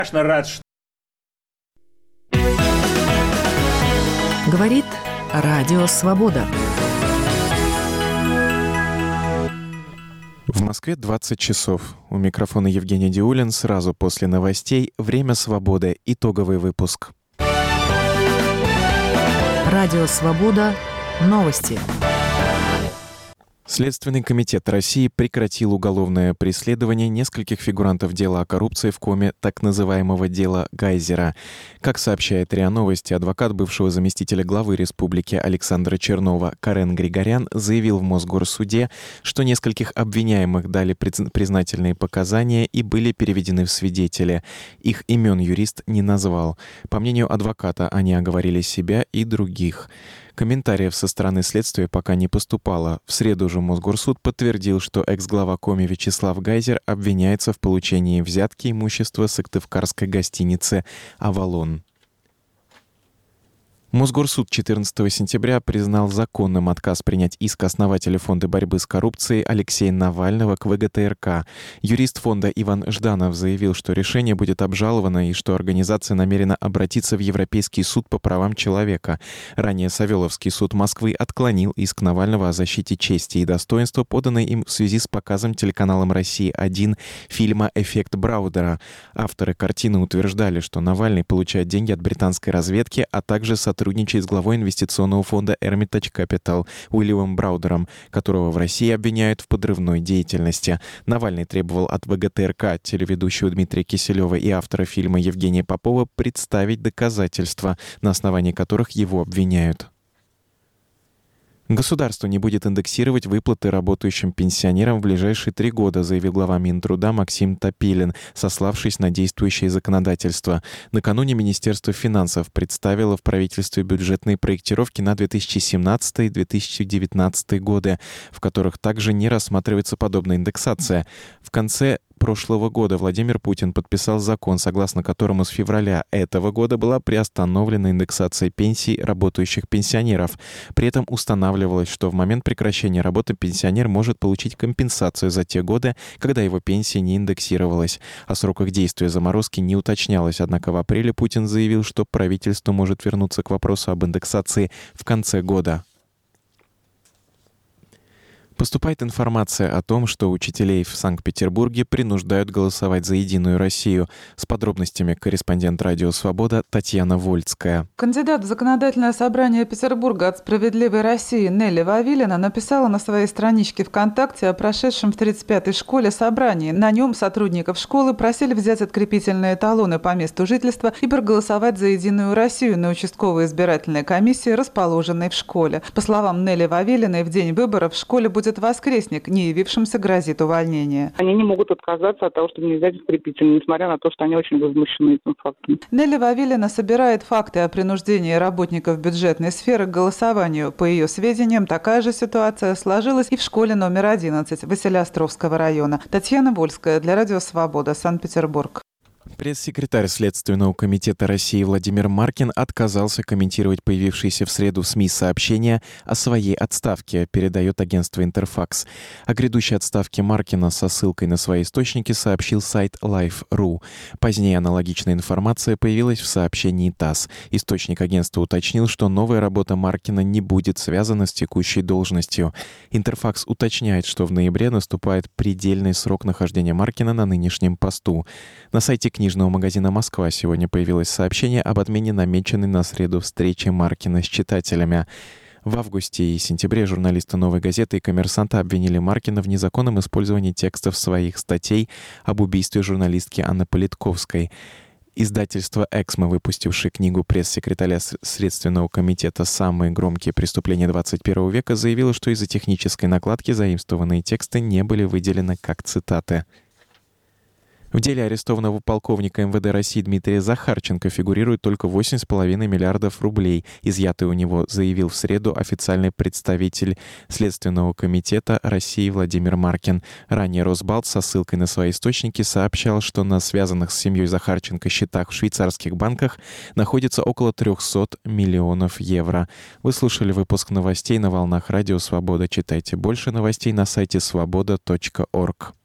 Конечно, рад, что... Говорит Радио Свобода. В Москве 20 часов. У микрофона Евгений Диулин. Сразу после новостей «Время свободы». Итоговый выпуск. Радио Свобода. Новости. Следственный комитет России прекратил уголовное преследование нескольких фигурантов дела о коррупции в Коме, так называемого дела Гайзера. Как сообщает РИА Новости, адвокат бывшего заместителя главы республики Александра Чернова Карен Григорян заявил в Мосгорсуде, что нескольких обвиняемых дали признательные показания и были переведены в свидетели. Их имен юрист не назвал. По мнению адвоката, они оговорили себя и других. Комментариев со стороны следствия пока не поступало. В среду же Мосгорсуд подтвердил, что экс-глава Коми Вячеслав Гайзер обвиняется в получении взятки имущества сыктывкарской гостиницы «Авалон». Мосгорсуд 14 сентября признал законным отказ принять иск основателя Фонда борьбы с коррупцией Алексея Навального к ВГТРК. Юрист фонда Иван Жданов заявил, что решение будет обжаловано и что организация намерена обратиться в Европейский суд по правам человека. Ранее Савеловский суд Москвы отклонил иск Навального о защите чести и достоинства, поданный им в связи с показом телеканалом «Россия-1» фильма «Эффект Браудера». Авторы картины утверждали, что Навальный получает деньги от британской разведки, а также сотрудничает с главой инвестиционного фонда Hermitage Capital Уильямом Браудером, которого в России обвиняют в подрывной деятельности. Навальный требовал от ВГТРК, телеведущего Дмитрия Киселева и автора фильма Евгения Попова представить доказательства, на основании которых его обвиняют. Государство не будет индексировать выплаты работающим пенсионерам в ближайшие 3 года, заявил глава Минтруда Максим Топилин, сославшись на действующее законодательство. Накануне Министерство финансов представило в правительстве бюджетные проектировки на 2017-2019 годы, в которых также не рассматривается подобная индексация. В конце прошлого года Владимир Путин подписал закон, согласно которому с февраля этого года была приостановлена индексация пенсий работающих пенсионеров. При этом устанавливалось, что в момент прекращения работы пенсионер может получить компенсацию за те годы, когда его пенсия не индексировалась. О сроках действия заморозки не уточнялось, однако в апреле Путин заявил, что правительство может вернуться к вопросу об индексации в конце года. Поступает информация о том, что учителей в Санкт-Петербурге принуждают голосовать за «Единую Россию». С подробностями корреспондент «Радио Свобода» Татьяна Вольская. Кандидат в Законодательное собрание Петербурга от «Справедливой России» Нелли Вавилина написала на своей страничке ВКонтакте о прошедшем в 35-й школе собрании. На нем сотрудников школы просили взять открепительные талоны по месту жительства и проголосовать за «Единую Россию» на участковой избирательной комиссии, расположенной в школе. По словам Нелли Вавилиной, в день выборов в школе будет воскресник, не явившимся грозит увольнение. Они не могут отказаться от того, чтобы не взять открепительные, несмотря на то, что они очень возмущены этим фактом. Нелли Вавилина собирает факты о принуждении работников бюджетной сферы к голосованию. По ее сведениям, такая же ситуация сложилась и в школе номер 11 Василеостровского района. Татьяна Вольская для Радио Свобода, Санкт-Петербург. Пресс-секретарь Следственного комитета России Владимир Маркин отказался комментировать появившиеся в среду в СМИ сообщения о своей отставке, передает агентство «Интерфакс». О грядущей отставке Маркина со ссылкой на свои источники сообщил сайт Life.ru. Позднее аналогичная информация появилась в сообщении ТАСС. Источник агентства уточнил, что новая работа Маркина не будет связана с текущей должностью. «Интерфакс» уточняет, что в ноябре наступает предельный срок нахождения Маркина на нынешнем посту. На сайте книжного магазина «Москва» сегодня появилось сообщение об отмене намеченной на среду встречи Маркина с читателями. В августе и сентябре журналисты «Новой газеты» и «Коммерсанта» обвинили Маркина в незаконном использовании текстов своих статей об убийстве журналистки Анны Политковской. Издательство «Эксмо», выпустившее книгу пресс-секретаря Следственного комитета «Самые громкие преступления 21 века», заявило, что из-за технической накладки заимствованные тексты не были выделены как цитаты. В деле арестованного полковника МВД России Дмитрия Захарченко фигурирует только 8,5 миллиардов рублей, изъятые у него, заявил в среду официальный представитель Следственного комитета России Владимир Маркин. Ранее Росбалт со ссылкой на свои источники сообщал, что на связанных с семьей Захарченко счетах в швейцарских банках находится около 300 миллионов евро. Вы слушали выпуск новостей на волнах Радио Свобода. Читайте больше новостей на сайте svoboda.org.